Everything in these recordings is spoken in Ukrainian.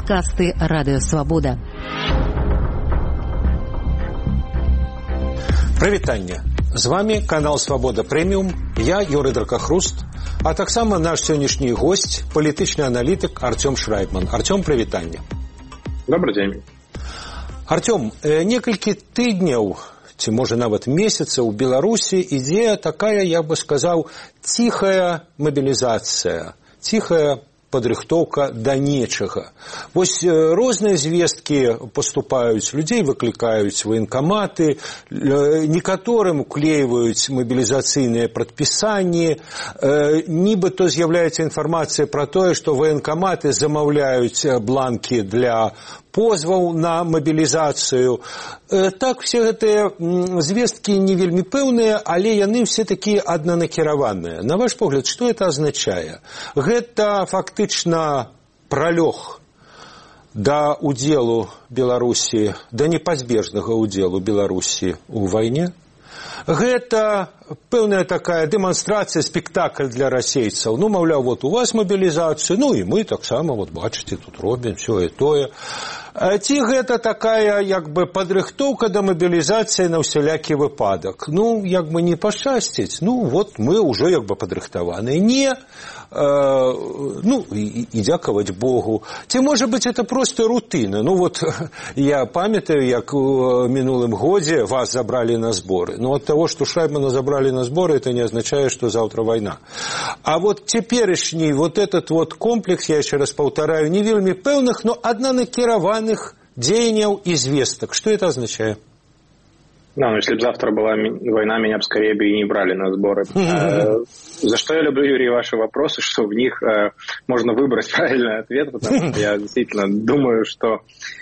Падкасты Радыё Свабода. Прывітанне. З вами канал Свабода Прэміум. Я Юрый Дракахруст, а таксама наш сённяшні гость, палітычны аналітык Артём Шрайбман. Артём, прывітанне. Добрый день. Артём, некалькі тыдняў, ці можа нават месяцаў у Беларусі ідзе такая, я бы сказаў, ціхая мабілізацыя, ціхая падрыхтоўка да нечага. Вось розныя звесткі паступаюць, людзей выклікаюць ваенкаматы, некаторым уклейваюць мабілізацыйныя прадпісанні, нібыта з'яўляецца інфармацыя пра тое, што ваенкаматы замаўляюць бланкі для позваў на мабілізацыю. Так, все гэтыя звесткі не вельмі пэўныя, але яны все-таки аднанакіраваныя. На ваш погляд, што это азначае? Гэта фактычна пралёг да удзелу Беларусі, да непазбежнага удзелу Беларусі ў вайне? Гэта пэўная такая дэманстрацыя, спектакль для расейцаў. Ну, маўляў, вот у вас мабілізацыя, ну і мы таксама, вот бачыце, тут робім всё і тое. Ці гэта такая, як бы, падрыхтоўка да мабілізацыі на ўсялякі выпадак? Ну, як бы не пашчасціць, ну, вот мы ўжо як бы падрыхтаваныя. Не, ну, і дзякаваць Богу. Ці, можа быць, это просто рутына? Ну, вот, я памятаю, як у мінулым годзе вас забралі на зборы. Ну, от того, что Шрайбмана забрали на сборы, это не означает, что завтра война. А вот теперешний вот этот вот комплекс, я еще раз повторяю, не вельмі пэўных, но однонакіраваных дзеянняў и звесток. Что это означает? Ну, если бы завтра была война, меня бы скорее бы и не брали на сборы. За что я люблю, Юрий, ваши вопросы, что в них можно выбрать правильный ответ, потому что я действительно думаю, что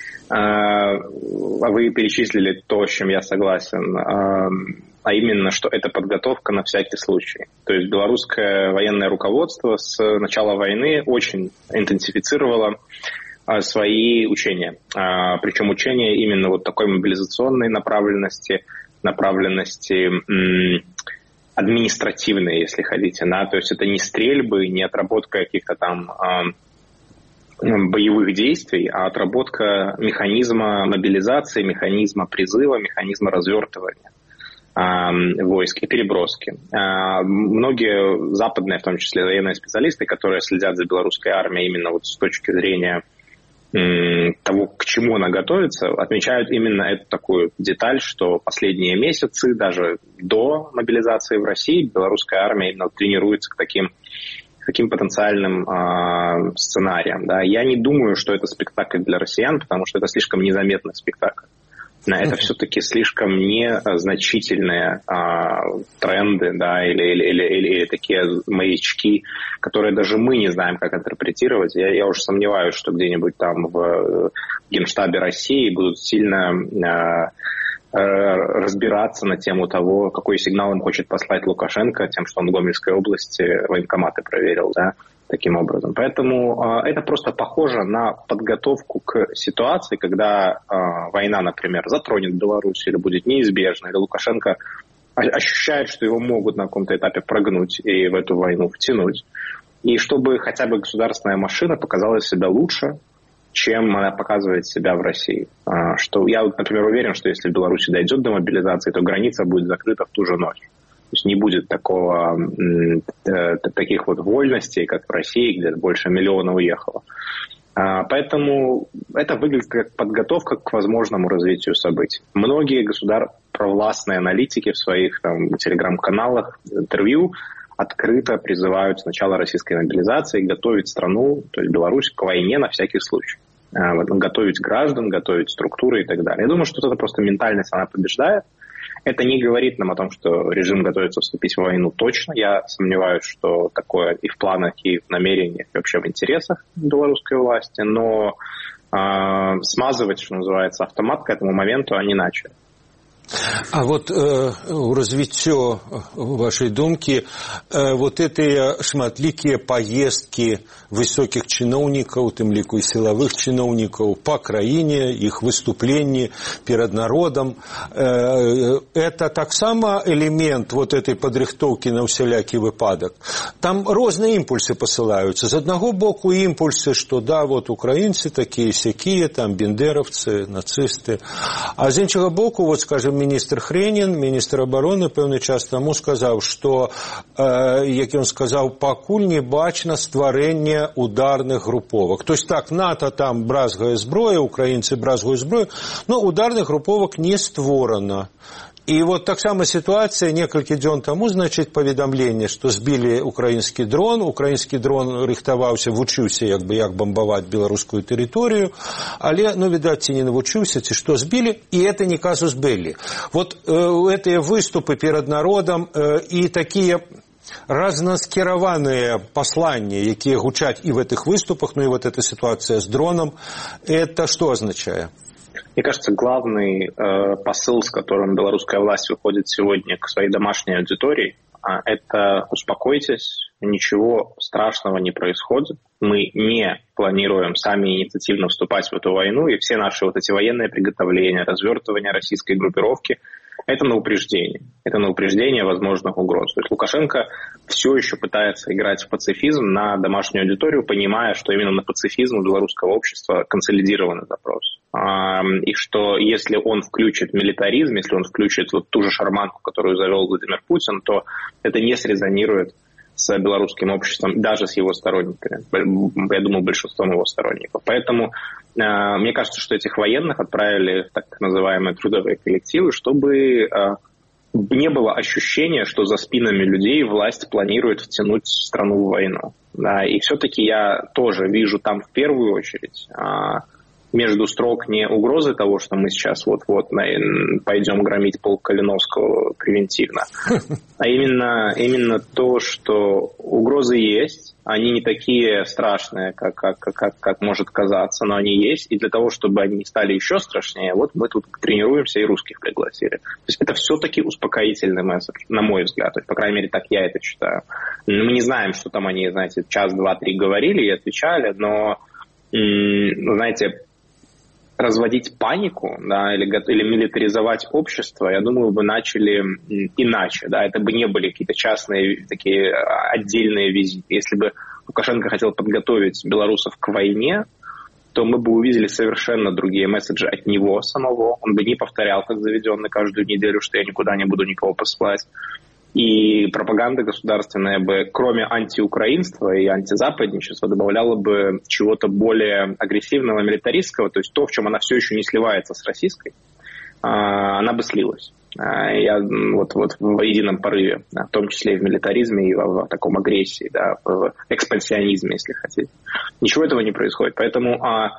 вы перечислили то, с чем я согласен, а именно, что это подготовка на всякий случай. То есть белорусское военное руководство с начала войны очень интенсифицировало свои учения. Причем учения именно вот такой мобилизационной направленности административной, если хотите. Да? То есть это не стрельбы, не отработка каких-то там боевых действий, а отработка механизма мобилизации, механизма призыва, механизма развертывания войск и переброски. Многие западные, в том числе военные специалисты, которые следят за белорусской армией именно вот с точки зрения того, к чему она готовится, отмечают именно эту такую деталь, что последние месяцы, даже до мобилизации в России, белорусская армия именно тренируется к таким потенциальным сценариям. Да. Я не думаю, что это спектакль для россиян, потому что это слишком незаметный спектакль. Это все-таки слишком незначительные тренды, да, или такие маячки, которые даже мы не знаем, как интерпретировать. Я уже сомневаюсь, что где-нибудь там в Генштабе России будут сильно разбираться на тему того, какой сигнал им хочет послать Лукашенко тем, что он в Гомельской области военкоматы проверил, да, таким образом. Поэтому это просто похоже на подготовку к ситуации, когда война, например, затронет Беларусь или будет неизбежна, или Лукашенко ощущает, что его могут на каком-то этапе прогнуть и в эту войну втянуть. И чтобы хотя бы государственная машина показала себя лучше, чем она показывает себя в России. Что я, например, уверен, что если в Беларуси дойдет до мобилизации, то граница будет закрыта в ту же ночь. То есть не будет таких вот вольностей, как в России, где больше 1 миллиона уехало. Поэтому это выглядит как подготовка к возможному развитию событий. Многие провластные аналитики в своих там телеграм-каналах, интервью открыто призывают с начала российской мобилизации готовить страну, то есть Беларусь, к войне на всякий случай. Готовить граждан, готовить структуры и так далее. Я думаю, что это просто ментальность, она побеждает. Это не говорит нам о том, что режим готовится вступить в войну точно. Я сомневаюсь, что такое и в планах, и в намерениях, и вообще в интересах белорусской власти. Но смазывать, что называется, автомат к этому моменту они начали. А вот у развіццё вашай думкі вот этыя шматлікія паездкі высокіх чыноўнікаў, тым ліку і сілавых чыноўнікаў па краіне, іх выступленні перад народам, это таксама элемент вот этой падрыхтоўкі на ўсялякі выпадак. Там розныя імпульсы пасылаюцца. З аднаго боку імпульсы, што да, вот украінцы такія-сякія, там бендеровцы, нацысты. А з іншага боку, вот, скажем, міністр Хренін, міністр абароны, пэўны час таму сказаў, што, як ён сказаў, пакуль не бачна стварэнне ударных груповак. То есть так, НАТО там бразгае зброю, украінцы бразгаюць зброю, но ударных груповак не створана. І вот таксама сітуацыя некалькі дзён таму, значыць, паведамленне, што збілі украінскі дрон рыхтаваўся, вучыўся, як бамбаваць беларускую тэрыторыю, але, відаць, ці не навучыўся, ці што збілі, і это не казус белли. Вот гэтыя выступы перад народам і такія разноскіраваныя пасланні, якія гучаць і в этих выступах, ну и вот эта ситуация с дроном, это что означает? Мне кажется, главный посыл, с которым белорусская власть выходит сегодня к своей домашней аудитории, это успокойтесь, ничего страшного не происходит. Мы не планируем сами инициативно вступать в эту войну, и все наши вот эти военные приготовления, развертывания российской группировки – это на упреждение. Это на упреждение возможных угроз. То есть Лукашенко все еще пытается играть в пацифизм на домашнюю аудиторию, понимая, что именно на пацифизм у белорусского общества консолидированный запрос. И что если он включит милитаризм, если он включит вот ту же шарманку, которую завел Владимир Путин, то это не срезонирует с белорусским обществом, даже с его сторонниками. Я думаю, большинством его сторонников. Поэтому мне кажется, что этих военных отправили в так называемые трудовые коллективы, чтобы не было ощущения, что за спинами людей власть планирует втянуть страну в войну. И все-таки я тоже вижу там в первую очередь между строк не угрозы того, что мы сейчас вот-вот пойдем громить полк Калиновского превентивно, а именно то, что угрозы есть, они не такие страшные, как может казаться, но они есть, и для того, чтобы они стали еще страшнее, вот мы тут тренируемся и русских пригласили. То есть это все-таки успокоительный месседж, на мой взгляд, то есть, по крайней мере, так я это читаю. Мы не знаем, что там они, знаете, час, два, три говорили и отвечали, но, знаете, разводить панику, да, или милитаризовать общество, я думаю, бы начали иначе, да, это бы не были какие-то частные такие отдельные визиты. Если бы Лукашенко хотел подготовить белорусов к войне, то мы бы увидели совершенно другие месседжи от него самого. Он бы не повторял, как заведенный, каждую неделю, что я никуда не буду никого посылать. И пропаганда государственная бы, кроме антиукраинства и антизападничества, добавляла бы чего-то более агрессивного, милитаристского, то есть то, в чем она все еще не сливается с российской, она бы слилась. Я вот в едином порыве, в том числе и в милитаризме, и в таком агрессии, да, в экспансионизме, если хотите. Ничего этого не происходит. Поэтому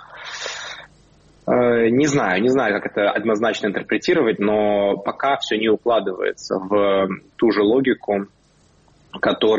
не знаю, как это однозначно интерпретировать, но пока все не укладывается в ту же логику, с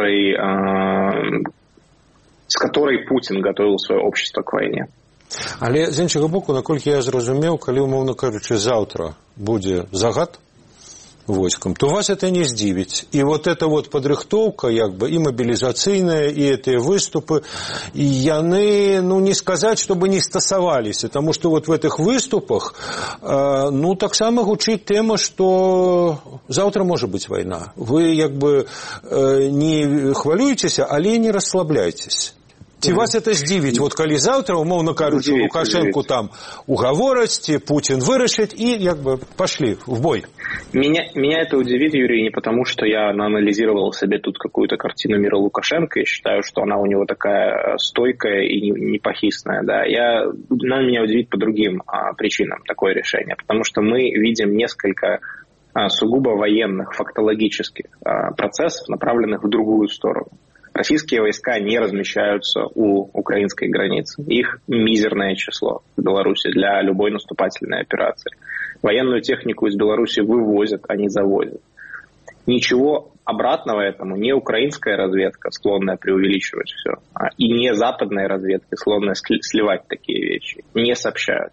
которой Путин готовил свое общество к войне. Але з іншого боку, наколькі я зрозумів, коли, умовно кажучи, завтра буде загад войскам, то вас это не здзівіць. І вот эта вот падрыхтоўка, як бы, і мобілізацыйная, і гэтыя выступы, і яны, не сказаць, чтобы не стасаваліся, тому что вот в этих выступах, таксама гучыць тэма, что завтра может быть война. Вы, як бы, не хвалюецеся, але не расслабляйтесь. Ці вас это здзівіць, вот калі завтра, умоўно кажучи, Лукашенко там угавораць, Путин вырашыць, и як бы пошли в бой. Меня это удивит, Юрий, не потому, что я анализировал себе тут какую-то картину мира Лукашенко и считаю, что она у него такая стойкая и непохисная. Да. Она меня удивит по другим причинам, такое решение. Потому что мы видим несколько сугубо военных, фактологических процессов, направленных в другую сторону. Российские войска не размещаются у украинской границы. Их мизерное число в Беларуси для любой наступательной операции. Военную технику из Беларуси вывозят, а не завозят. Ничего обратного этому не украинская разведка, склонная преувеличивать все, и не западная разведка, склонная сливать такие вещи, не сообщают.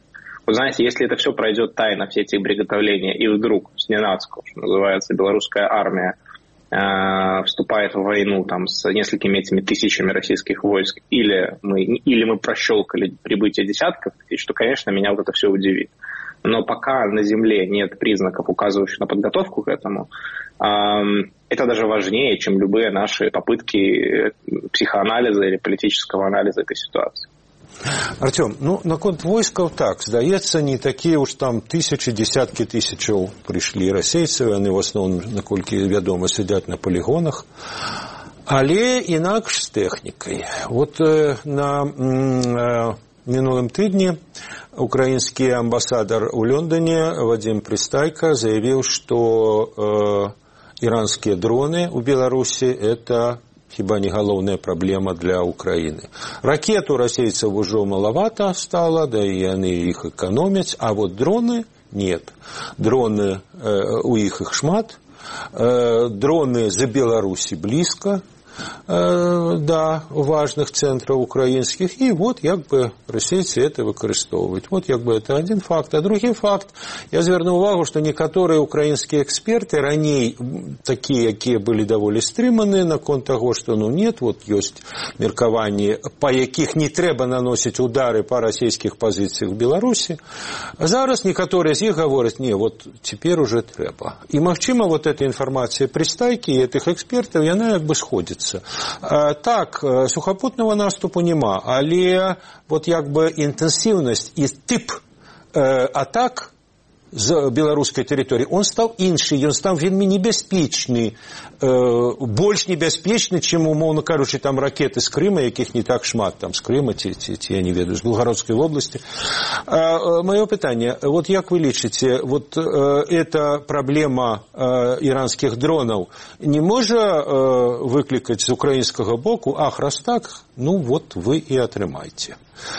Вот знаете, если это все пройдет тайно, все эти приготовления, и вдруг сненацку, что называется, белорусская армия вступает в войну там, с несколькими этими тысячами российских войск, или мы прощелкали прибытие десятков тысяч, то, конечно, меня вот это все удивит. Но пока на земле нет признаков, указывающих на подготовку к этому, это даже важнее, чем любые наши попытки психоанализа или политического анализа этой ситуации. Артем, наконт войскаў так, здаецца, не такія уж там тысячи, десяткі тысячаў прыйшлі расейцаў, яны в асноўным, наколькі вядома, сядзяць на полігонах, але інакш з тэхнікай. Вот на мінулым тыдні украінскі амбасадар у Лондоне Вадзім Прыстайка заявіў, што іранскія дроны ў Беларусі – это хіба не галоўная праблема для Украины. Ракет у расейцаў ужо малавата стала, да і яны іх эканомяць, а вот дроны нет. Дроны у іх шмат, дроны за Беларусі блізка, да, важных центров украинских, и вот як бы расейцы это выкарыстоўваюць. Вот як бы это один факт. А другі факт, я звярну увагу, што некаторыя украінскія эксперты раней такія, якія былі даволі стрыманы наконт таго, што нет, вот ёсць меркаванні, па якіх не трэба наносіць удары па расійскіх пазіцыях в Беларусі. А зараз некаторыя з іх гавораць, не, вот цяпер уже трэба. І магчыма, вот эта інфармацыя Прыстайкі і этих экспертаў, яна як бы сходзіцца. Так, сухапутного наступу нема, але вот як бы інтэнсіўнасць і тып атак з беларускай тэрыторыі, он стаў іншы, ён стаў вельмі небяспечны, больш небяспечны, чым, умоўна кажучы, там ракеты з Крыма, якіх не так шмат, там з Крыма, ці я не ведаю, з Белгородской области. Маё пытанне, вот як вы лічыце, вот эта праблема іранскіх дронаў не можа выклікаць з украінскага боку, раз так, вот вы і атрымайце.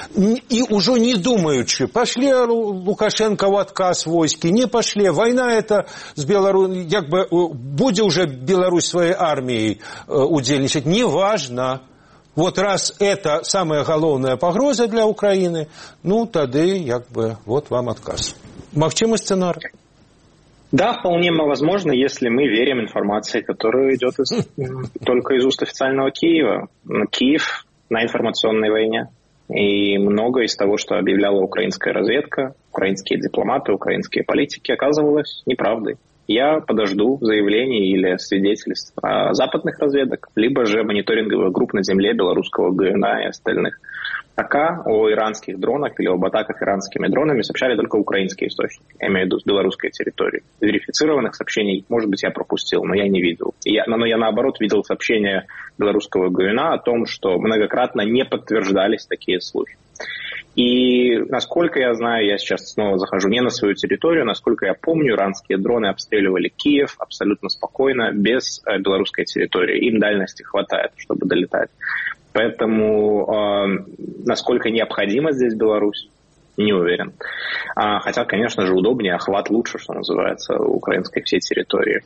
И уже не думаючи, пошли Лукашенко в отказ войски, не пошли, война это с Беларусью, как бы будет уже Беларусь своей армией удельничать, неважно. Вот раз это самая головная погроза для Украины, тады, как бы, вот вам отказ. Магчимый сценарий? Да, вполне возможно, если мы верим информации, которая идет только из уст официального Киева. Киев на информационной войне. И много из того, что объявляла украинская разведка, украинские дипломаты, украинские политики, оказывалось неправдой. Я подожду заявлений или свидетельств западных разведок, либо же мониторинговых групп на земле белорусского ГНА и остальных. Пока о иранских дронах или об атаках иранскими дронами сообщали только украинские источники, я имею в виду с белорусской территории. Верифицированных сообщений, может быть, я пропустил, но я не видел. Но я, наоборот, видел сообщения белорусского ГНА о том, что многократно не подтверждались такие слухи. И, насколько я знаю, я сейчас снова захожу не на свою территорию, насколько я помню, иранские дроны обстреливали Киев абсолютно спокойно, без белорусской территории. Им дальности хватает, чтобы долетать. Поэтому насколько необходима здесь Беларусь, не уверен. Хотя, конечно же, удобнее, охват лучше, что называется, украинской всей территории.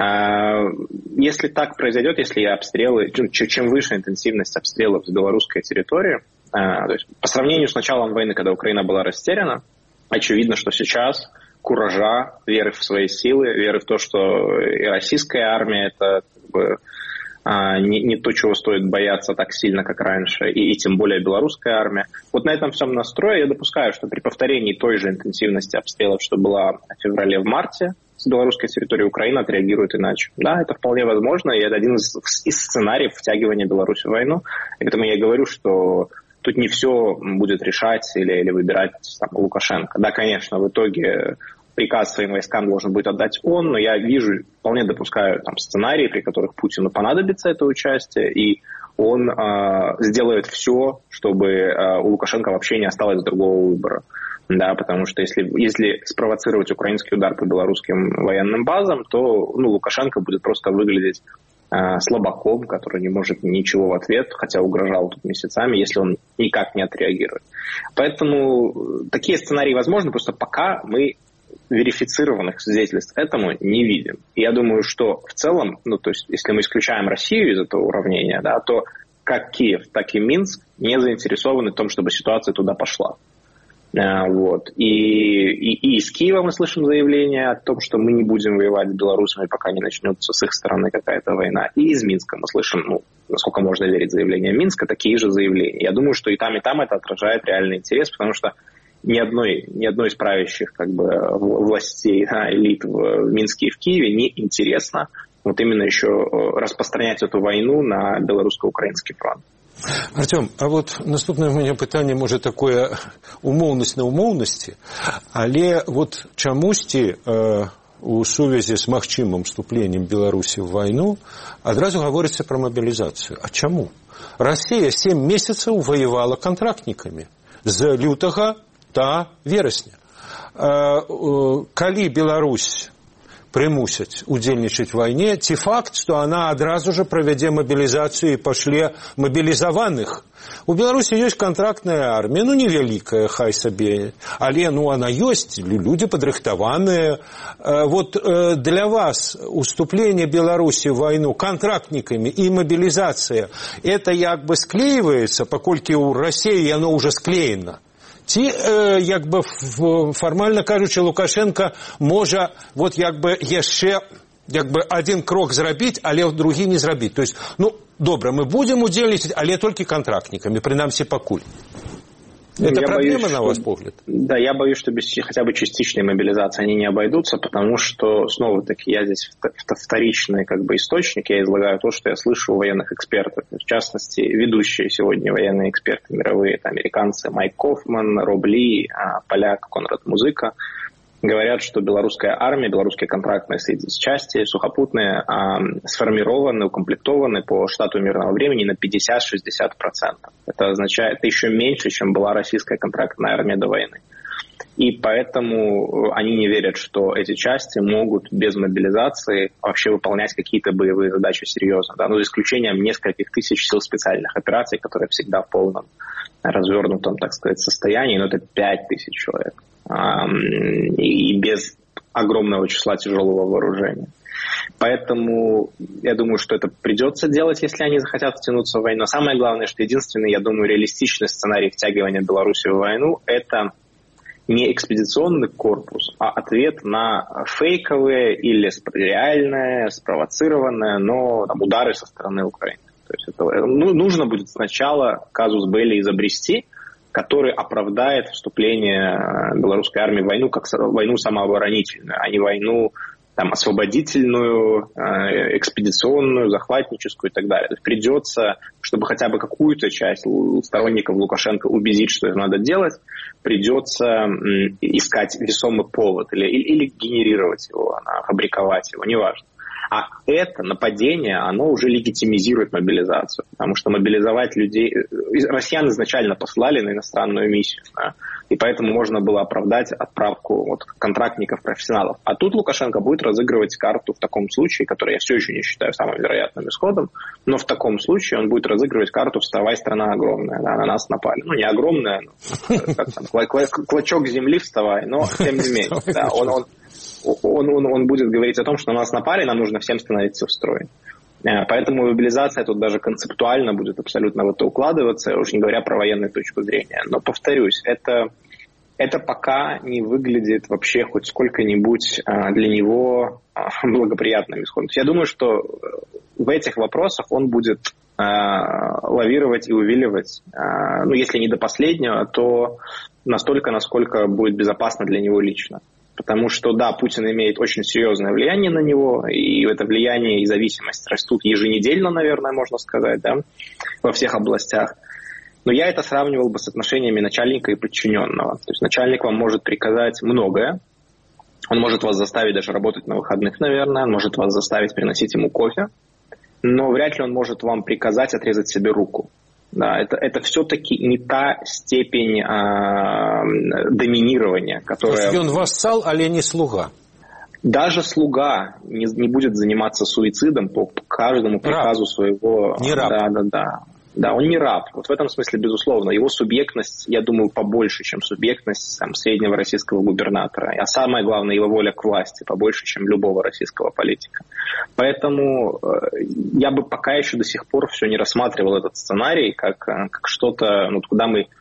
Если так произойдет, если обстрелы, чем выше интенсивность обстрелов с белорусской территории, то есть по сравнению с началом войны, когда Украина была растеряна, очевидно, что сейчас куража, веры в свои силы, веры в то, что и российская армия это как бы не то, чего стоит бояться так сильно, как раньше, и тем более белорусская армия. Вот на этом всем настрое я допускаю, что при повторении той же интенсивности обстрелов, что была в феврале, в марте, с белорусской территории Украина отреагирует иначе. Да, это вполне возможно, и это один из сценариев втягивания Беларуси в войну. И поэтому я и говорю, что тут не все будет решать или выбирать там, Лукашенко. Да, конечно, в итоге приказ своим войскам должен будет отдать он, но я вижу, вполне допускаю там, сценарии, при которых Путину понадобится это участие, и он сделает все, чтобы у Лукашенко вообще не осталось другого выбора. Да, потому что если спровоцировать украинский удар по белорусским военным базам, то Лукашенко будет просто выглядеть слабаком, который не может ничего в ответ, хотя угрожал тут месяцами, если он никак не отреагирует. Поэтому такие сценарии возможны, просто пока мы верифицированных свидетельств этому не видим. И я думаю, что в целом, то есть, если мы исключаем Россию из этого уравнения, да, то как Киев, так и Минск не заинтересованы в том, чтобы ситуация туда пошла. Вот. И из Киева мы слышим заявление о том, что мы не будем воевать с белорусами, пока не начнется с их стороны какая-то война. И из Минска мы слышим, насколько можно верить заявлениям Минска, такие же заявления. Я думаю, что и там это отражает реальный интерес, потому что ни одной из правящих властей, элит в Минске и в Киеве не интересно вот именно еще распространять эту войну на белорусско-украинский фронт. Артем, а вот наступне в мене питання, може, такое умоўнасць на умоўнасці, але вот чамусьці у сувязі з магчымым вступленнем Беларусі в вайну адразу гаворыцца пра мабілізацыю. А чаму? Расія 7 месяцаў воевала контрактнікамі з лютага та верасня. Калі Беларусь прымусяць удзельнічаць в вайне, ці факт, што она адразу же правядзе мабілізацыю і пашле мабілізаваных. У Беларусі ёсць контрактная армія, невялікая, хай сабе, але она ёсць, людзі падрыхтаваныя. Вот для вас уступление Беларусі в войну контрактниками и мобилизация, это склеивается, паколькі у России оно уже склеено? Ці, фармальна кажучы, Лукашенко можа яшчэ один крок зрабіць, але другі не зрабіць. То есть, добра, мы будем удзельнічаць, але толькі контрактниками, прынамсі пакуль. Это проблема, на ваш взгляд? Да, я боюсь, что без хотя бы частичной мобилизации они не обойдутся, потому что, снова-таки, я здесь вторичный источник, я излагаю то, что я слышу у военных экспертов. В частности, ведущие сегодня военные эксперты мировые, это американцы Майк Кофман, Роб Ли, поляк Конрад Музыка, говорят, что белорусская армия, белорусские контрактные части, сухопутные, сформированы, укомплектованы по штату мирного времени на 50-60%. Это означает, это еще меньше, чем была российская контрактная армия до войны. И поэтому они не верят, что эти части могут без мобилизации вообще выполнять какие-то боевые задачи серьезно. Да? За исключением нескольких тысяч сил специальных операций, которые всегда в полном развернутом, состоянии, но это 5000 человек. И без огромного числа тяжелого вооружения. Поэтому я думаю, что это придется делать, если они захотят втянуться в войну. Но самое главное, что единственный, я думаю, реалистичный сценарий втягивания Беларуси в войну – это не экспедиционный корпус, а ответ на фейковые или реальные, спровоцированные, но удары со стороны Украины. То есть это, нужно будет сначала казус белли изобрести, который оправдает вступление белорусской армии в войну как войну самооборонительную, а не войну освободительную, экспедиционную, захватническую и так далее. То есть придется, чтобы хотя бы какую-то часть сторонников Лукашенко убедить, что это надо делать, придется искать весомый повод или генерировать его, фабриковать его, неважно. А это нападение, оно уже легитимизирует мобилизацию, потому что мобилизовать людей... Россиян изначально послали на иностранную миссию, да, и поэтому можно было оправдать отправку контрактников-профессионалов. А тут Лукашенко будет разыгрывать карту в таком случае, которую я все еще не считаю самым вероятным исходом, но в таком случае он будет разыгрывать карту «Вставай, страна огромная», да, на нас напали. Не огромная, клочок земли вставай, но тем не менее. Да, он будет говорить о том, что на нас напали, нам нужно всем становиться в строй. Поэтому мобилизация тут даже концептуально будет абсолютно в это укладываться, уж не говоря про военную точку зрения. Но, повторюсь, это пока не выглядит вообще хоть сколько-нибудь для него благоприятным исходом. Я думаю, что в этих вопросах он будет лавировать и увиливать, если не до последнего, то настолько, насколько будет безопасно для него лично. Потому что, да, Путин имеет очень серьезное влияние на него, и это влияние и зависимость растут еженедельно, наверное, можно сказать, да, во всех областях. Но я это сравнивал бы с отношениями начальника и подчиненного. То есть начальник вам может приказать многое, он может вас заставить даже работать на выходных, наверное, он может вас заставить приносить ему кофе, но вряд ли он может вам приказать отрезать себе руку. Да, это все-таки не та степень доминирования, которая... Он вассал, але не слуга. Даже слуга не будет заниматься суицидом по каждому приказу своего... Не раб. Да, он не раб. Вот в этом смысле, безусловно. Его субъектность, я думаю, побольше, чем субъектность среднего российского губернатора. А самое главное, его воля к власти побольше, чем любого российского политика. Поэтому я бы пока еще до сих пор все не рассматривал этот сценарий как что-то, куда мы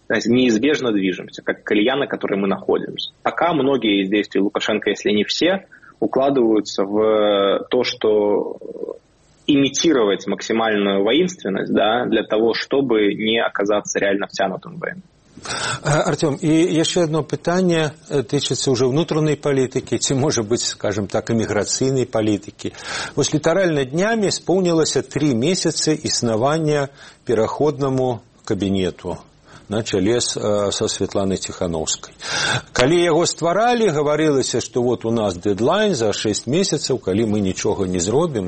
неизбежно движемся, как колея, на которой мы находимся. Пока многие из действий Лукашенко, если не все, укладываются в то, что имитировать максимальную воинственность, да, для того, чтобы не оказаться реально втянутым в войну. Артем, і яшчэ одно пытанне тычыцца ўжо ўнутранай палітыкі, ці, можа быць, скажем так, эміграцыйнай палітыкі. Вось літаральна днямі споўнілася 3 месяцы існавання пераходнаму кабінету на чале со Светланай Тихановскай. Калі яго стваралі, гаварылася, што вот у нас дэдлайн за 6 месяцаў, калі мы нічога не зробім,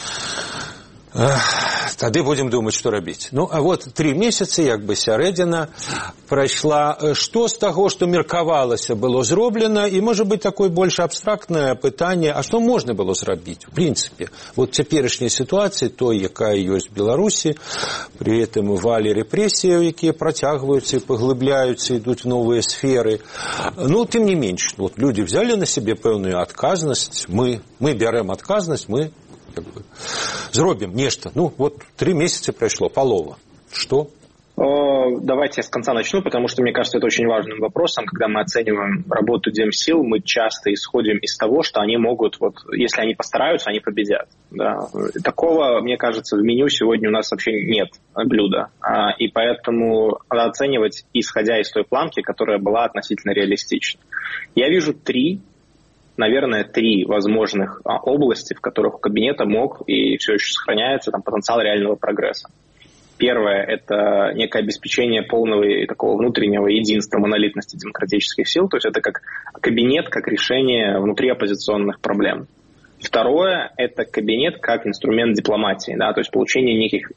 тады будем думаць, што рабіць. А вот 3 месяцы, як бы сярэдзіна прайшла. Што з таго, што меркавалася, было зроблена? І, можа быць, такое больш абстрактнае пытанне, а што можна было зрабіць? В прынцыпе, вот цяперашняй сітуацыі, той, якая ёсць в Беларусі, при этом валі рэпрэсіяў, якія працягваюцца і паглыбляюцца, ідуць в новыя сферы. Тым не менш, вот люди взяли на себе пэўную адказнасць, мы бярэм адказнасць, мы зробим нечто. 3 месяца прошло, полова. Что? Давайте я с конца начну, потому что, мне кажется, это очень важным вопросом. Когда мы оцениваем работу Демсил, мы часто исходим из того, что они могут, если они постараются, они победят. Да. Такого, мне кажется, в меню сегодня у нас вообще нет блюда. И поэтому надо оценивать, исходя из той планки, которая была относительно реалистична. Я вижу 3 возможных области, в которых у кабинета мог и все еще сохраняется потенциал реального прогресса. Первое – это некое обеспечение полного и такого внутреннего единства, монолитности демократических сил. То есть это как кабинет, как решение внутри оппозиционных проблем. Второе – это кабинет как инструмент дипломатии, да, то есть получение неких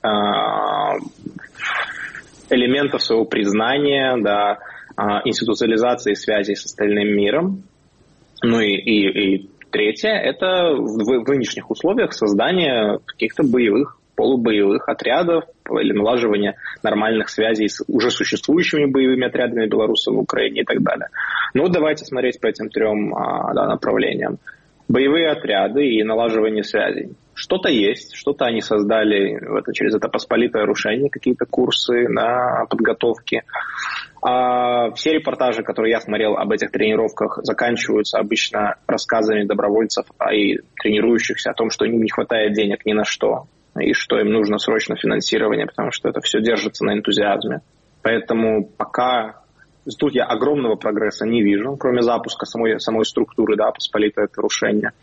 элементов своего признания, да, институциализации связей с остальным миром. И третье – это в нынешних условиях создание каких-то полубоевых отрядов или налаживание нормальных связей с уже существующими боевыми отрядами белорусов в Украине и так далее. Давайте смотреть по этим 3 направлениям. Боевые отряды и налаживание связей. Что-то есть, что-то они создали через это посполитое рушение, какие-то курсы на подготовки. Все репортажи, которые я смотрел об этих тренировках, заканчиваются обычно рассказами добровольцев и тренирующихся о том, что им не хватает денег ни на что, и что им нужно срочно финансирование, потому что это все держится на энтузиазме. Поэтому пока тут я огромного прогресса не вижу, кроме запуска самой структуры, да, посполитое это рушение.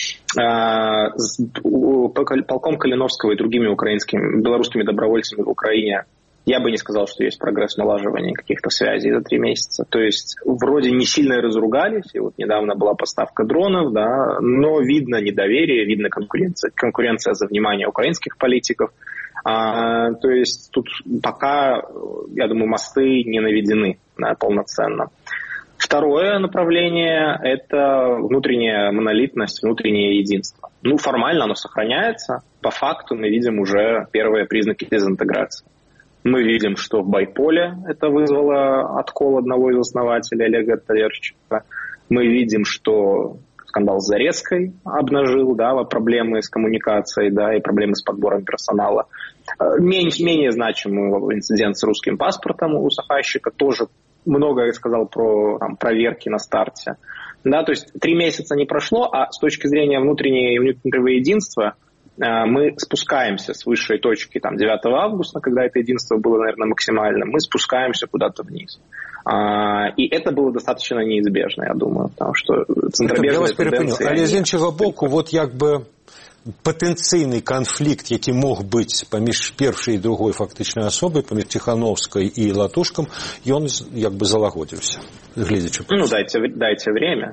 Полком Калиновского и другими белорусскими добровольцами в Украине я бы не сказал, что есть прогресс в налаживании каких-то связей за 3 месяца. То есть вроде не сильно разругались, и недавно была поставка дронов, да, но видно недоверие, видно конкуренция за внимание украинских политиков. То есть тут пока, я думаю, мосты не наведены полноценно. Второе направление – это внутренняя монолитность, внутреннее единство. Формально оно сохраняется, по факту мы видим уже первые признаки дезинтеграции. Мы видим, что в Байполе это вызвало откол одного из основателей Олега Талерчика. Мы видим, что скандал с Зарецкой обнажил, да, проблемы с коммуникацией, да, и проблемы с подбором персонала. Менее значимый инцидент с русским паспортом у Сахайщика, тоже много сказал про проверки на старте. Да, то есть 3 месяца не прошло, а с точки зрения внутреннего единства мы спускаемся с высшей точки 9 августа, когда это единство было, наверное, максимальным, мы спускаемся куда-то вниз. И это было достаточно неизбежно, я думаю, потому что центробежные тенденции... Але з іншого боку, патэнцыйны канфлікт, які мог быць паміж першай і другой фактычнай асобай, паміж Тихановскай і Латушкам, ён залагодзіўся, гледзячы. Дайте время.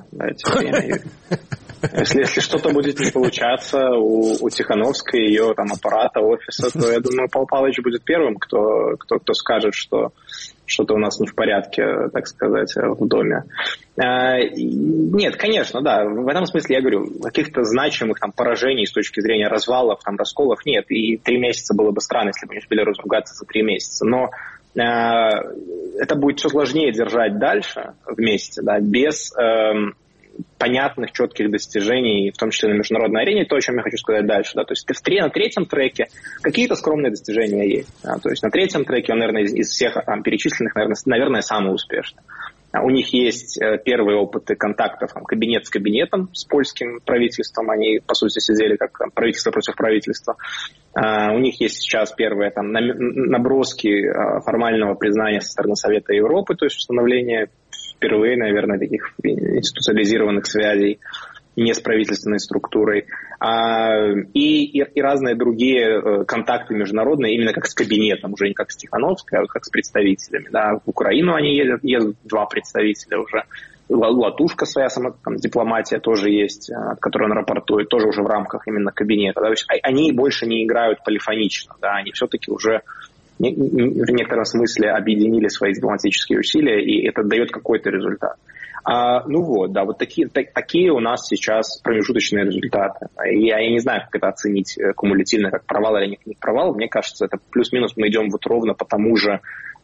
Если что-то будет не получаться у Тихановской, ее аппарата, офиса, то, я думаю, Павел Павлович будет первым, кто скажет, что что-то у нас не в порядке, так сказать, в доме. Нет, конечно, да. В этом смысле я говорю, каких-то значимых поражений с точки зрения развалов, расколов нет. И 3 месяца было бы странно, если бы не успели разругаться за 3 месяца. Но это будет все сложнее держать дальше вместе, да, без понятных, четких достижений, в том числе на международной арене, то, о чем я хочу сказать дальше. Да. То есть на третьем треке какие-то скромные достижения есть. Да. То есть на третьем треке он, наверное, из всех там перечисленных, наверное, самый успешный. У них есть первые опыты контактов, кабинет с кабинетом, с польским правительством. Они, по сути, сидели как правительство против правительства. У них есть сейчас первые наброски формального признания со стороны Совета Европы, то есть установление впервые, наверное, таких институциализированных связей не с правительственной структурой, и разные другие контакты международные, именно как с кабинетом, уже не как с Тихановской, а как с представителями. Да. В Украину они едут 2 представителя уже. Латушка своя дипломатия тоже есть, от которой он рапортует, тоже уже в рамках именно кабинета. Да. То есть они больше не играют полифонично, да, они все-таки уже в некотором смысле объединили свои дипломатические усилия, и это дает какой-то результат. Вот такие у нас сейчас промежуточные результаты. Я не знаю, как это оценить кумулятивно, как провал или не провал. Мне кажется, это плюс-минус мы идем вот ровно по тому же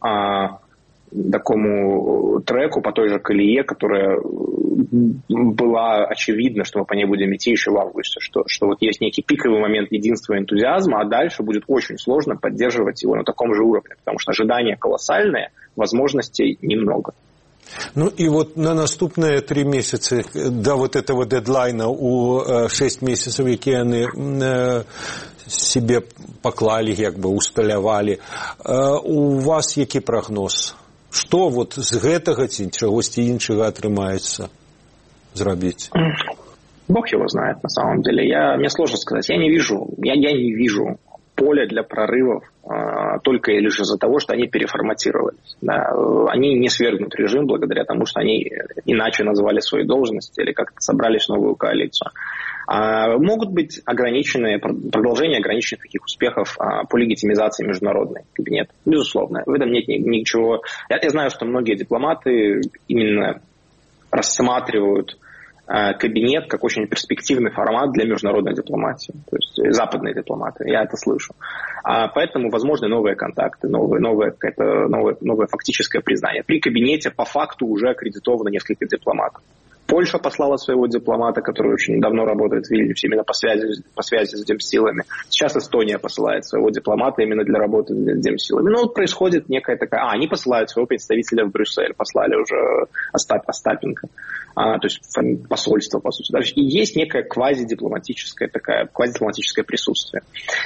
такому треку, по той же колее, которая была очевидна, что мы по ней будем идти еще в августе, что вот есть некий пиковый момент единства и энтузиазма, а дальше будет очень сложно поддерживать его на таком же уровне, потому что ожидания колоссальные, возможностей немного. Ну і от на наступні 3 місяці до вот этого дедлайна у 6 місяців, які вони себе поклали, якби усталявали, у вас який прогноз? Што вот з гэтага ці чагосьці іншага атрымаецца зрабіць? Бог его знает, на самом деле. Мне сложно сказать. Я не вижу поля для прорывов только лишь из-за того, что они переформатировались. Да. Они не свергнут режим благодаря тому, что они иначе назвали свои должности или как-то собрались в новую коалицию. Могут быть продолжение ограниченных таких успехов по легитимизации международной кабинета. Безусловно. В этом нет ничего. Я знаю, что многие дипломаты именно рассматривают кабинет как очень перспективный формат для международной дипломатии, то есть западные дипломаты, я это слышу. Поэтому возможны новые контакты, новое фактическое признание. При кабинете по факту уже аккредитовано несколько дипломатов. Польша послала своего дипломата, который очень давно работает в Вильнюсе, именно по связи с демсилами. Сейчас Эстония посылает своего дипломата именно для работы с демсилами. Но вот происходит некая такая... они посылают своего представителя в Брюссель, послали уже Остапенко, то есть посольство, по сути. И есть некое квазидипломатическое присутствие.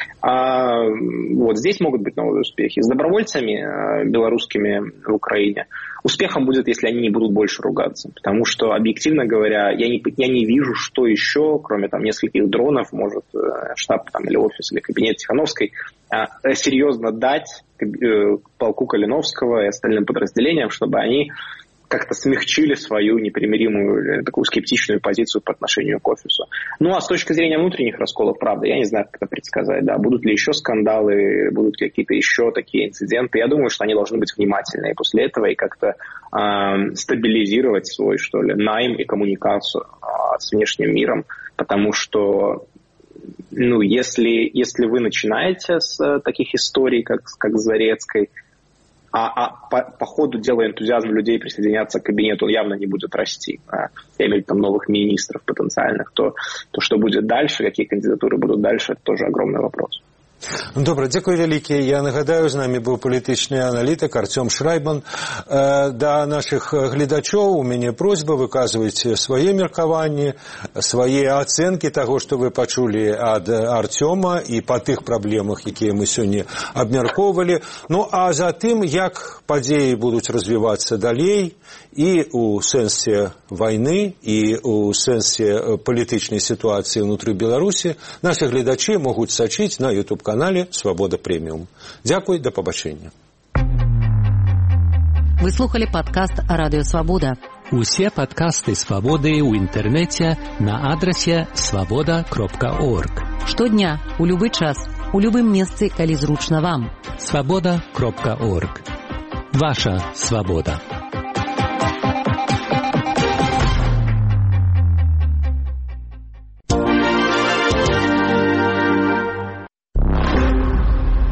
Вот здесь могут быть новые успехи. С добровольцами белорусскими в Украине успехом будет, если они не будут больше ругаться, потому что, объективно говоря, я не вижу, что еще, кроме нескольких дронов, может штаб или офис, или кабинет Тихановской, серьезно дать полку Калиновского и остальным подразделениям, чтобы они как-то смягчили свою непримиримую, такую скептичную позицию по отношению к офису. А с точки зрения внутренних расколов, правда, я не знаю, как это предсказать. Да. Будут ли еще скандалы, будут какие-то еще такие инциденты. Я думаю, что они должны быть внимательны после этого и как-то стабилизировать свой, найм и коммуникацию с внешним миром, потому что если вы начинаете с таких историй, как с Зарецкой, по ходу дела энтузиазм людей присоединяться к кабинету он явно не будет расти. Я имею в виду новых министров потенциальных. То, что будет дальше, какие кандидатуры будут дальше, это тоже огромный вопрос. Добре, дякую вялікі. Я нагадаю, з нами був політичний аналітик Артем Шрайбан. Да наших глядачоў у мяне просьба, выказвайце свае меркаванні, свае ацэнкі таго, што вы пачулі ад Артёма і па тых праблемах, якія мы сёння абмяркоўвалі. А затым, як падзеі будуць развівацца далей і ў сэнсе вайны, і ў сэнсе палітычнай сітуацыі ўнутры Беларусі, нашы глядачы могуць сачыць на YouTube-канале «Свобода Премиум». Дякую, до побачення. Вы слухали падкаст «Радыё Свабода». Усе падкасты «Свабоды» ў інтэрнэце на адрасе svoboda.org. Штодня, у любы час, у любым месцы, калі зручна вам. svoboda.org. Ваша свобода.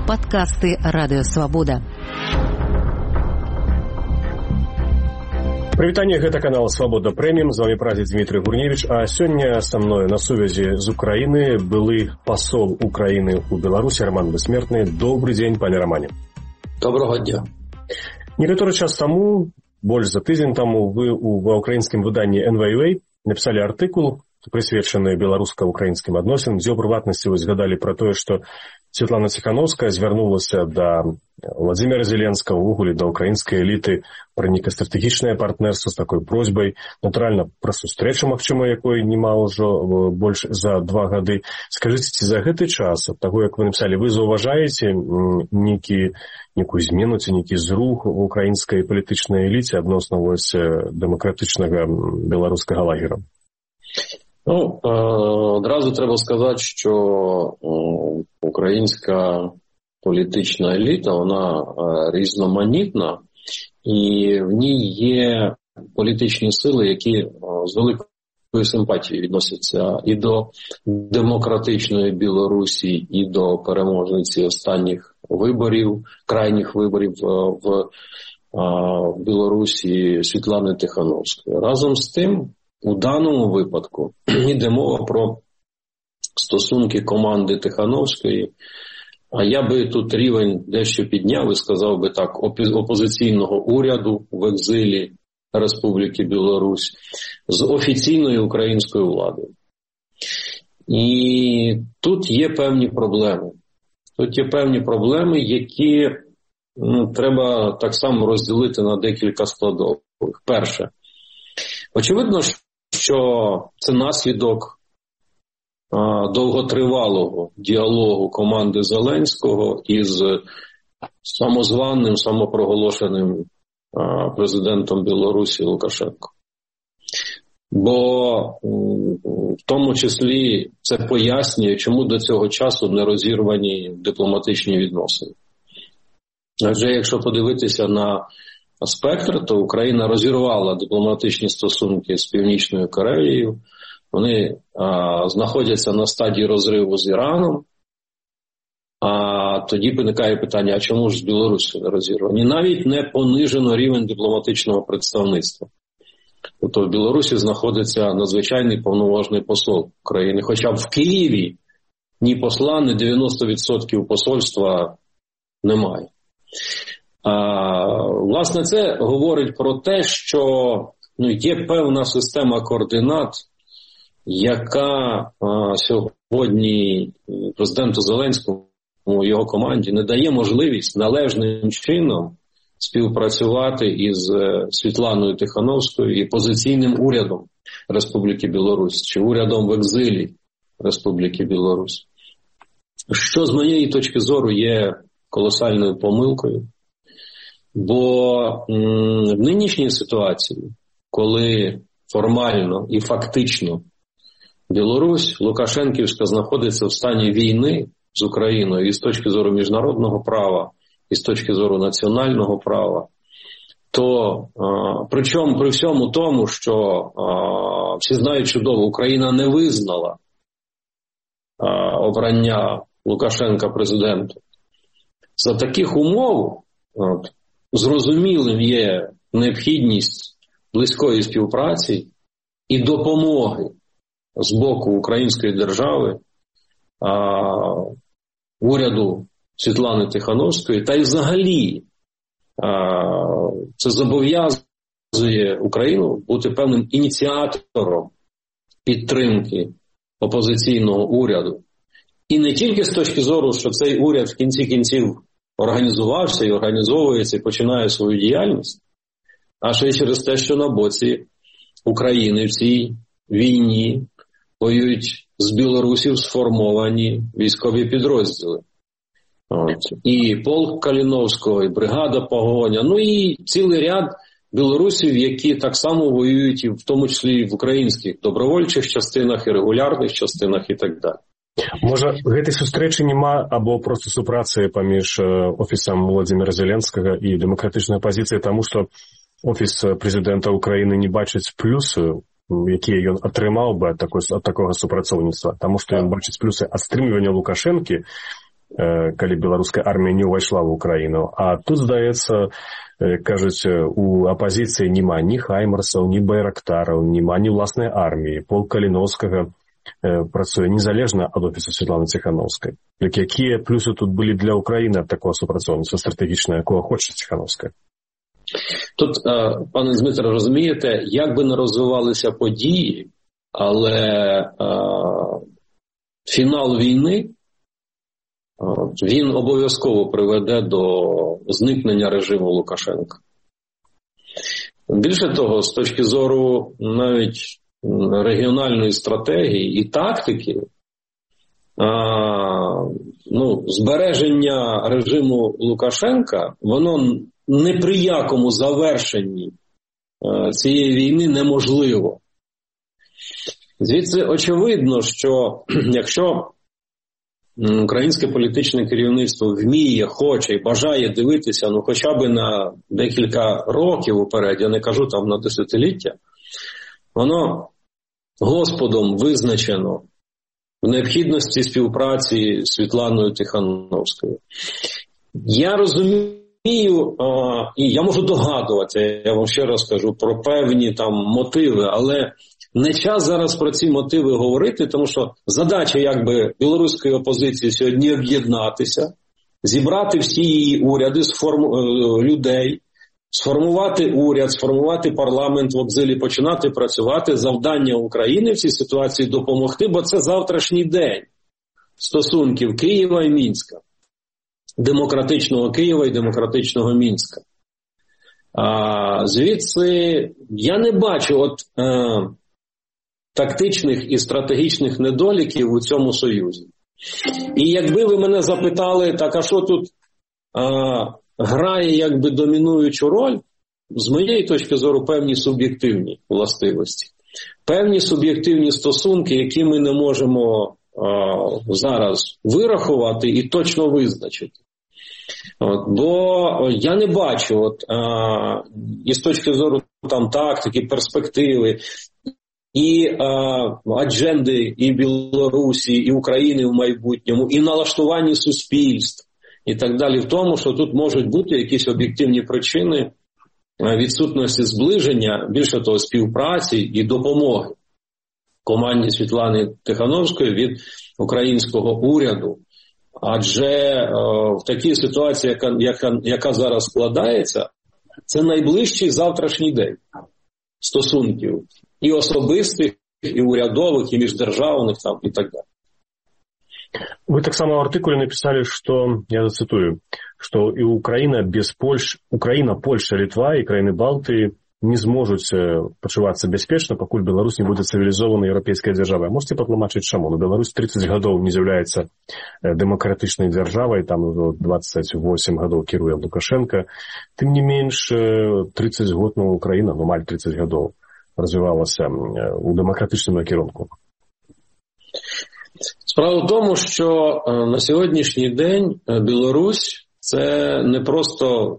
Подкасты «Радио Свобода». Прывітанне, гэта канал «Свабода Прэміум», з вами прадзед Дмітрый Гурневіч, а сёння са мною на сувязі з Украіны былы пасол Украіны ў Беларусі Роман Бессмертны. Добрый дзень, пане Романе. Доброго дня. Некаторы час таму, больш за тыдзень таму, вы ва ўкраінскім выданні NVUA напісалі артыкул, прысвечаны беларуска-украінскім адносінам, дзе ў прыватнасці вы згадалі пра тое, што Светлана Ціхановская звярнулася да Владзіміра Зеленскага, увогуле да украінскай эліты пра нейкае стратэгічнае партнерства з такой просьбай, натуральна, пра сустрэчу, магчыма, якой няма ўжо больш за 2 гады. Скажыце, ці за гэты час, ад таго, як вы напісалі, вы заўважаеце нейкую змену ці нейкі зрух у украінскай палітычнай эліце адносна вось дэмакратычнага беларускага лагера? Ну, одразу треба сказати, що українська політична еліта, вона різноманітна, і в ній є політичні сили, які з великою симпатією відносяться і до демократичної Білорусі, і до переможниці останніх виборів, крайніх виборів в Білорусі Світлани Тихановської. Разом з тим, у даному випадку йде мова про стосунки команди Тихановської, а я би тут рівень дещо підняв і сказав би так, опозиційного уряду в екзилі Республіки Білорусь з офіційною українською владою. І тут є певні проблеми. Тут є певні проблеми, які треба так само розділити на декілька складових. Перше. Очевидно, що це наслідок довготривалого діалогу команди Зеленського із самозваним, самопроголошеним президентом Білорусі Лукашенко. Бо в тому числі це пояснює, чому до цього часу не розірвані дипломатичні відносини. Адже якщо подивитися на спектр, то Україна розірвала дипломатичні стосунки з Північною Кореєю. Вони знаходяться на стадії розриву з Іраном. А тоді виникає питання, а чому ж з Білоруссю не розірвані? Навіть не понижено рівень дипломатичного представництва. Тобто в Білорусі знаходиться надзвичайний повноважний посол України. Хоча в Києві ні посла, ні 90% посольства немає. Власне, це говорить про те, що є певна система координат, яка сьогодні президенту Зеленському і його команді не дає можливість належним чином співпрацювати із Світланою Тихановською і позиційним урядом Республіки Білорусь, чи урядом в екзилі Республіки Білорусь. Що з моєї точки зору є колосальною помилкою. Бо в нинішній ситуації, коли формально і фактично Білорусь, Лукашенківська, знаходиться в стані війни з Україною і з точки зору міжнародного права, і з точки зору національного права, то причому при всьому тому, що всі знають чудово, Україна не визнала обрання Лукашенка президентом. За таких умов зрозумілим є необхідність близької співпраці і допомоги з боку української держави, уряду Світлани Тихановської, та й взагалі це зобов'язує Україну бути певним ініціатором підтримки опозиційного уряду. І не тільки з точки зору, що цей уряд в кінці кінців організувався і організовується і починає свою діяльність, а ще й через те, що на боці України в цій війні воюють з білорусів сформовані військові підрозділи. І полк Каліновського, і бригада Погоня, і цілий ряд білорусів, які так само воюють, і в тому числі і в українських добровольчих частинах, і регулярних частинах, і так далі. Можа, гэтай сустрэчы няма або проста супрацы паміж офісам Владзіміра Зеленскага і дэмакратычнай апазіцыяй, таму што офіс прэзідэнта Украіны не бачыць плюсы, якія ён атрымаў бы ад такога супрацоўніцтва, таму што ён бачыць плюсы ад стрымлівання Лукашэнкі, калі беларуская армія не ўвайшла ў Украіну. А тут, здаецца, кажуть, у апозиції нема ні Хаймарсаў, ні Байрактараў, нема ні власнай арміі. Полк Каліновскага працуе незалежна ад офісу Святланы Ціхановскай. Якія плюсы тут былі для Украіны ад такого супрацоўніцтва стратэгічнае, якого хоча Ціхановская? Тут, пане Дмитре, розумієте, як би не розвивалися події, але фінал війни, він обов'язково приведе до зникнення режиму Лукашенка. Більше того, з точки зору навіть регіональної стратегії і тактики, збереження режиму Лукашенка, воно не при якому завершенні цієї війни неможливо. Звідси очевидно, що якщо українське політичне керівництво вміє, хоче і бажає дивитися, хоча б на декілька років уперед, я не кажу там на десятиліття, воно Господом визначено в необхідності співпраці з Світланою Тихановською. Я розумію, і я можу догадувати, я вам ще раз кажу, про певні там мотиви, але не час зараз про ці мотиви говорити, тому що задача якби білоруської опозиції сьогодні об'єднатися, зібрати всі її уряди, людей, сформувати уряд, сформувати парламент в екзилі, починати працювати. Завдання України в цій ситуації допомогти, бо це завтрашній день стосунків Києва і Мінська. Демократичного Києва і демократичного Мінська. Звідси я не бачу тактичних і стратегічних недоліків у цьому союзі. І якби ви мене запитали, так а що тут грає якби домінуючу роль, з моєї точки зору певні суб'єктивні властивості. Певні суб'єктивні стосунки, які ми не можемо зараз вирахувати і точно визначити. Бо я не бачу і з точки зору там тактики, перспективи, і адженди і Білорусі, і України в майбутньому, і налаштуванні суспільств, і так далі, в тому, що тут можуть бути якісь об'єктивні причини відсутності зближення, більше того, співпраці і допомоги команді Світлани Тихановської від українського уряду. Адже в такій ситуації, яка зараз складається, це найближчий завтрашній день стосунків і особистих, і урядових, і міждержавних там, і так далі. Вы так само в артикуле написали, что, я зацитую, что и Украина без Польши, Украина, Польша, Литва и краины Балтии не зможуть почуватися бяспечна, пакуль Беларусь не буде цивілізованою європейською державою. Можете патлумачыць чаму? Ну, Беларусь 30 гадоў не з'яўляецца дэмакратычнай дзяржавай, там 28 гадоў кіруе Лукашенко. Тым не менш, 30 год, Украіна, амаль 30 гадоў развівалася у дэмакратычным накірунку. Справа в тому, що на сьогоднішній день Білорусь – це не просто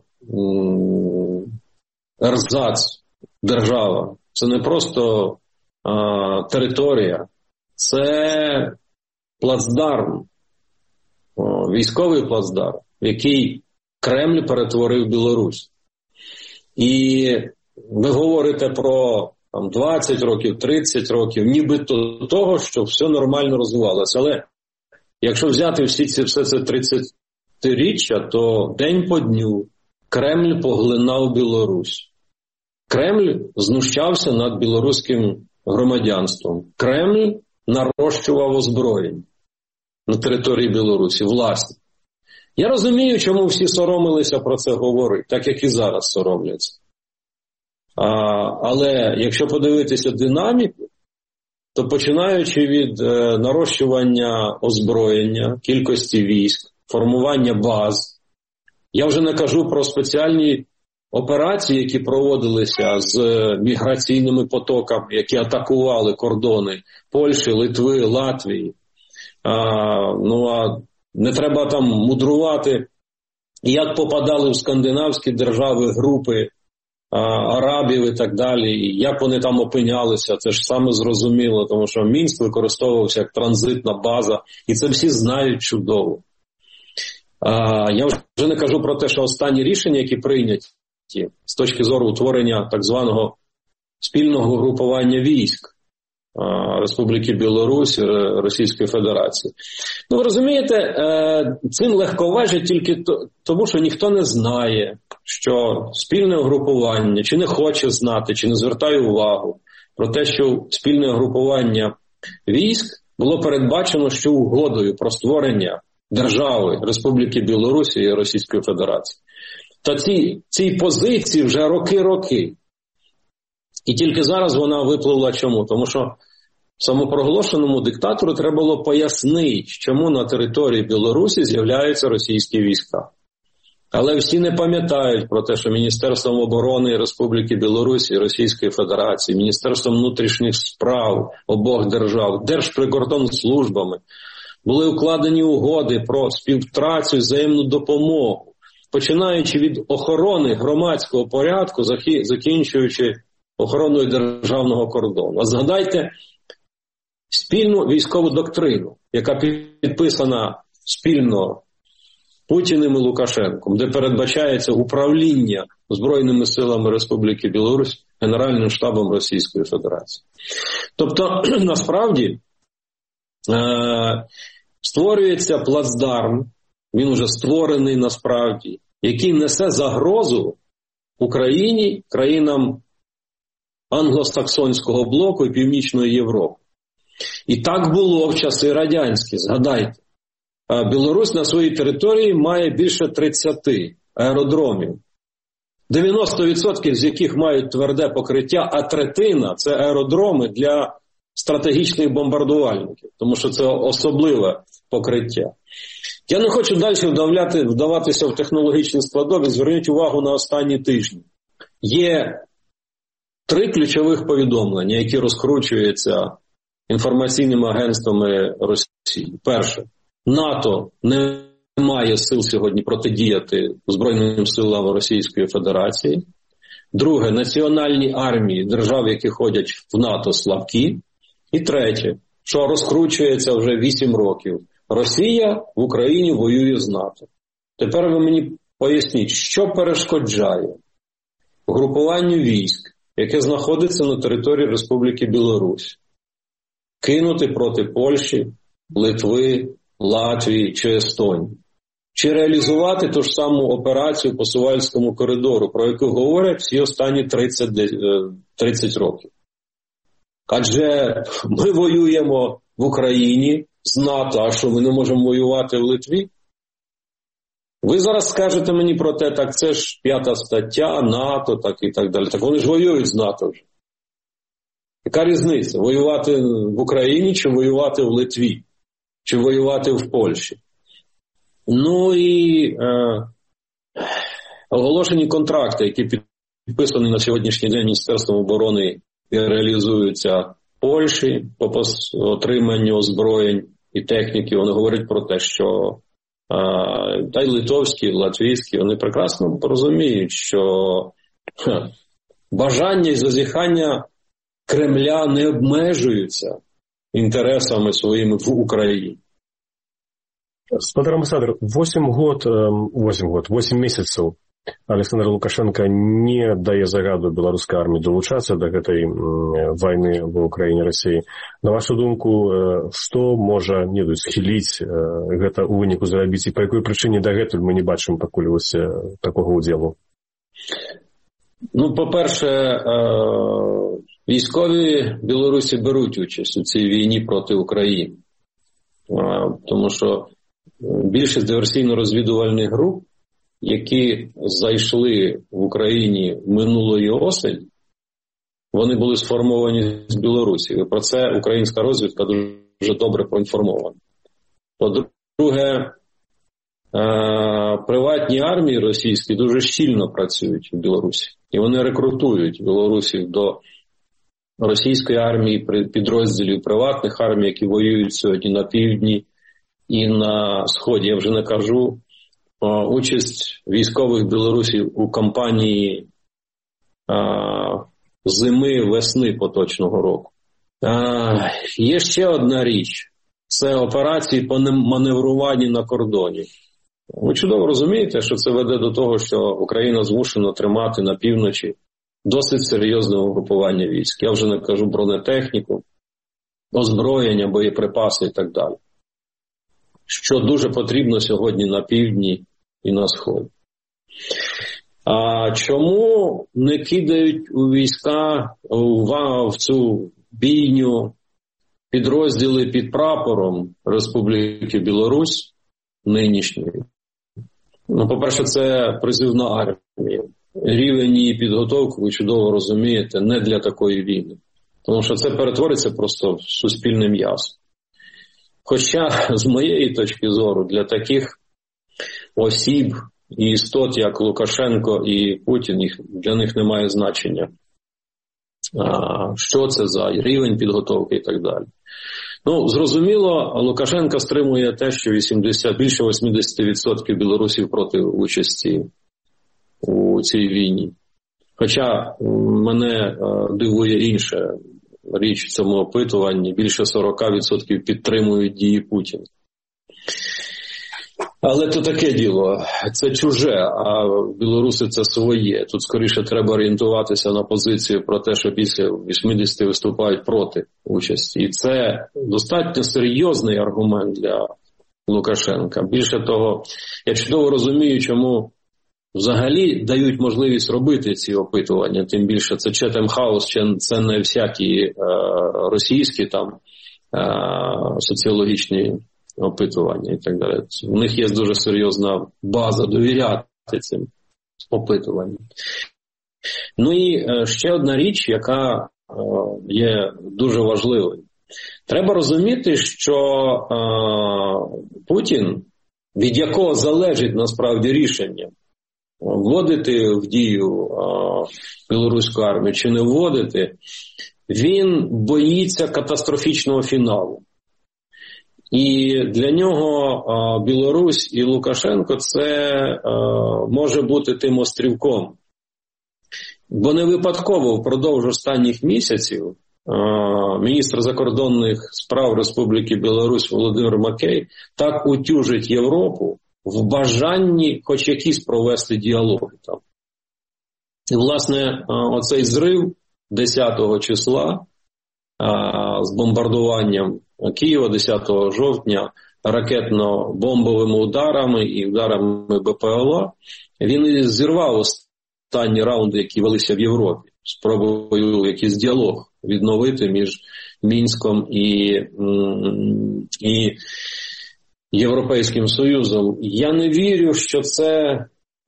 ерзац, держава, це не просто територія, це плацдарм, військовий плацдарм, в який Кремль перетворив Білорусь. І ви говорите про 20 років, 30 років, нібито того, що все нормально розвивалося. Але якщо взяти все це 30-річчя, то день по дню Кремль поглинав Білорусь. Кремль знущався над білоруським громадянством. Кремль нарощував озброєння на території Білорусі, власне. Я розумію, чому всі соромилися про це говорити, так як і зараз соромляться. Але якщо подивитися динаміку, то починаючи від нарощування озброєння, кількості військ, формування баз, я вже не кажу про спеціальні операції, які проводилися з міграційними потоками, які атакували кордони Польщі, Литви, Латвії. Не треба там мудрувати, як попадали в скандинавські держави групи арабів і так далі, і як вони там опинялися, це ж саме зрозуміло, тому що Мінськ використовувався як транзитна база, і це всі знають чудово. Я вже не кажу про те, що останні рішення, які прийняті з точки зору утворення так званого спільного групування військ Республіки Білорусь, Російської Федерації. Ну, ви розумієте, цим легковажать тільки тому, що ніхто не знає, що спільне угрупування, чи не хоче знати, чи не звертає увагу про те, що спільне угрупування військ було передбачено, що угодою про створення держави Республіки Білорусь і Російської Федерації. Та ці позиції вже роки. І тільки зараз вона випливла чому? Тому що самопроголошеному диктатору треба було пояснити, чому на території Білорусі з'являються російські війська. Але всі не пам'ятають про те, що Міністерством оборони Республіки Білорусь і Російської Федерації, Міністерством внутрішніх справ обох держав, Держприкордонслужбами були укладені угоди про співпрацю і взаємну допомогу, починаючи від охорони громадського порядку, закінчуючи охороною державного кордону. А згадайте спільну військову доктрину, яка підписана спільно Путіним і Лукашенком, де передбачається управління Збройними силами Республіки Білорусь Генеральним штабом Російської Федерації. Тобто, насправді, створюється плацдарм, він уже створений насправді, який несе загрозу Україні, країнам англосаксонського блоку і Північної Європи. І так було в часи радянські, згадайте. Білорусь на своїй території має більше 30 аеродромів, 90% з яких мають тверде покриття, а третина – це аеродроми для стратегічних бомбардувальників, тому що це особливе покриття. Я не хочу далі вдаватися в технологічні складові, зверніть увагу на останні тижні. Є 3 ключових повідомлення, які розкручуються інформаційними агентствами Росії. Перше. НАТО не має сил сьогодні протидіяти Збройним силам Російської Федерації. Друге, національні армії держав, які ходять в НАТО, слабкі. І третє, що розкручується вже 8 років. Росія в Україні воює з НАТО. Тепер ви мені поясніть, що перешкоджає угрупуванню військ, яке знаходиться на території Республіки Білорусь, кинути проти Польщі, Литви, Латвії чи Естонії. Чи реалізувати ту ж саму операцію по Сувальському коридору, про яку говорять всі останні 30 років. Адже ми воюємо в Україні з НАТО, а що ми не можемо воювати в Литві? Ви зараз скажете мені про те, так це ж 5 стаття, НАТО, так і так далі. Так вони ж воюють з НАТО вже. Яка різниця? Воювати в Україні чи воювати в Литві? Чи воювати в Польщі? Ну і оголошені контракти, які підписані на сьогоднішній день Міністерством оборони і реалізуються в Польщі по отриманню озброєнь і техніки, вони говорять про те, що та й литовські, латвійські, вони прекрасно розуміють, що бажання і зазіхання Кремля не обмежуються інтересами своїми в Україні. Господин амбассадор, 8 месяцев Александр Лукашенко не дае загаду беларускай арміі долучацца до гэтай войны в Украине, России. На вашу думку, што можа схіліць гэта ў выніку зрабіць і па якой прычыне дагэтуль мы не бачым пакуль вось такога ўдзелу? Ну, по-перше, військові Білорусі беруть участь у цій війні проти України. Тому що більшість диверсійно-розвідувальних груп, які зайшли в Україні минулої осені, вони були сформовані з Білорусі. І про це українська розвідка дуже добре проінформована. По-друге, приватні армії російські дуже щільно працюють в Білорусі. І вони рекрутують білорусів до російської армії, підрозділів приватних армій, які воюють сьогодні на півдні і на сході. Я вже не кажу участь військових білорусів у кампанії зими-весни поточного року. Є ще одна річ. Це операції по маневруванню на кордоні. Ви чудово розумієте, що це веде до того, що Україна змушена тримати на півночі досить серйозне угрупування військ. Я вже не кажу бронетехніку, озброєння, боєприпаси і так далі. Що дуже потрібно сьогодні на півдні і на сході. А чому не кидають у війська в цю бійню підрозділи під прапором Республіки Білорусь нинішньої? Ну, по-перше, це призивна армія. Рівень її підготовки, ви чудово розумієте, не для такої війни. Тому що це перетвориться просто в суспільне м'ясо. Хоча, з моєї точки зору, для таких осіб і істот, як Лукашенко і Путін, для них немає значення, що це за рівень підготовки і так далі. Ну, зрозуміло, Лукашенко стримує те, що більше 80% білорусів проти участі у цій війні. Хоча мене дивує інша річ в цьому опитуванні, більше 40% підтримують дії Путіна. Але то таке діло, це чуже, а білоруси це своє. Тут скоріше треба орієнтуватися на позицію про те, що більше 80 виступають проти участі. І це достатньо серйозний аргумент для Лукашенка. Більше того, я чудово розумію, чому взагалі дають можливість робити ці опитування. Тим більше це Chatham House, це не всякі російські там соціологічні опитування і так далі. У них є дуже серйозна база довіряти цим опитуванням. Ну і ще одна річ, яка є дуже важливою. Треба розуміти, що Путін, від якого залежить насправді рішення, вводити в дію білоруську армію чи не вводити, він боїться катастрофічного фіналу. І для нього Білорусь і Лукашенко це може бути тим острівком. Бо не випадково впродовж останніх місяців міністр закордонних справ Республіки Білорусь Володимир Макей так утюжить Європу в бажанні хоч якісь провести діалоги там. І, власне, оцей зрив 10 числа з бомбардуванням Києва 10 жовтня ракетно-бомбовими ударами і ударами БПЛА, він і зірвав останні раунди, які велися в Європі, спробою якийсь діалог відновити між Мінськом і Європейським Союзом. Я не вірю, що це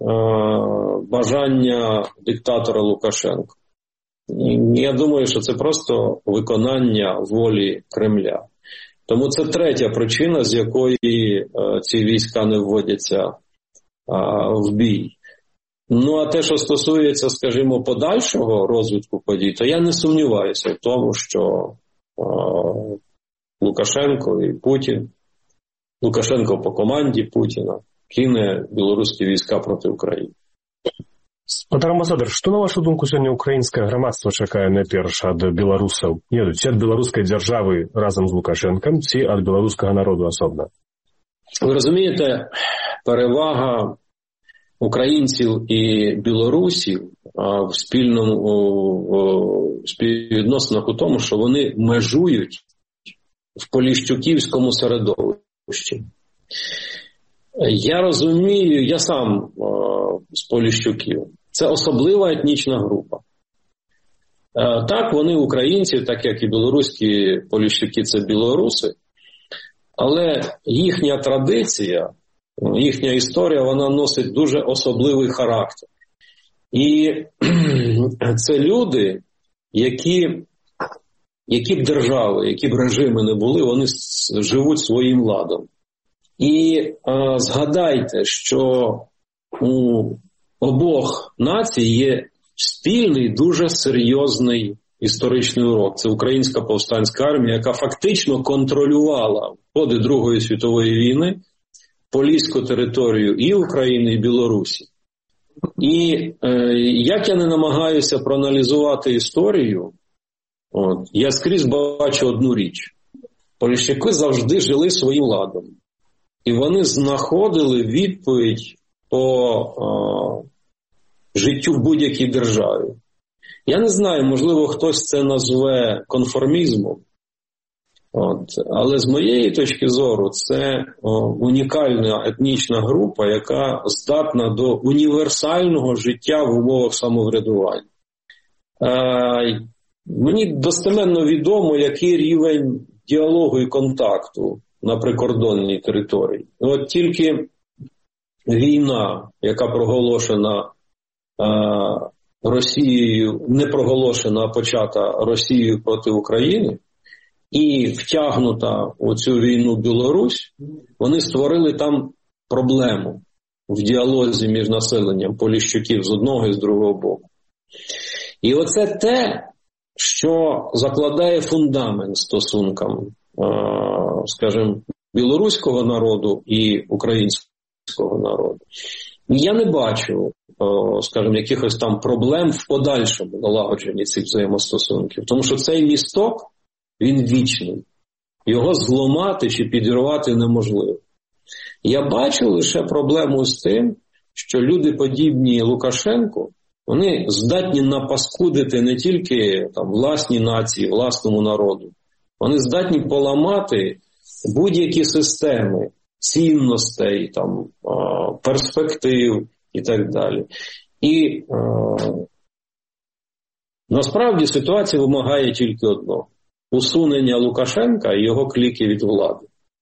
бажання диктатора Лукашенка. Я думаю, що це просто виконання волі Кремля. Тому це третя причина, з якої ці війська не вводяться в бій. Ну, а те, що стосується, скажімо, подальшого розвитку подій, то я не сумніваюся в тому, що Лукашенко і Путін, Лукашенко по команді Путіна, кине білоруські війська проти України. Пане амбасадар, што, на вашу думку, сёння украінскае грамадства чакае найперш ад беларусаў? Ці ад беларускай дзяржавы разам з Лукашенкам, ці ад беларускага народу асобна? Ви розумієте, перевага українців і білорусів в співвідносинах у тому, що вони межують в поліщуківському середовищі. Я розумію, я сам з Поліщуків. Це особлива етнічна група. Так, вони українці, так як і білоруські Поліщуки – це білоруси, але їхня традиція, їхня історія, вона носить дуже особливий характер. І це люди, які б держави, які б режими не були, вони живуть своїм ладом. І згадайте, що у обох націй є спільний, дуже серйозний історичний урок. Це Українська повстанська армія, яка фактично контролювала в ході Другої світової війни поліську територію і України, і Білорусі. І як я не намагаюся проаналізувати історію, я скрізь бачу одну річ. Поліщуки завжди жили своїм ладом. і вони знаходили відповідь по життю в будь-якій державі. Я не знаю, можливо, хтось це назве конформізмом, але з моєї точки зору це унікальна етнічна група, яка здатна до універсального життя в умовах самоврядування. Мені достеменно відомо, який рівень діалогу і контакту на прикордонній території. От тільки війна, яка проголошена Росією, не проголошена, а почата Росією проти України, і втягнута у цю війну Білорусь, вони створили там проблему в діалозі між населенням поліщуків з одного і з другого боку. І оце те, що закладає фундамент стосункам, скажімо, білоруського народу і українського народу. Я не бачу, скажімо, якихось там проблем в подальшому налагодженні цих взаємостосунків, тому що цей місток, він вічний. Його зламати чи підірвати неможливо. Я бачу лише проблему з тим, що люди, подібні Лукашенку, вони здатні напаскудити не тільки там власні нації, власному народу. Вони здатні поламати будь-які системи цінностей, там, перспектив і так далі. І насправді ситуація вимагає тільки одного – усунення Лукашенка і його кліки від влади.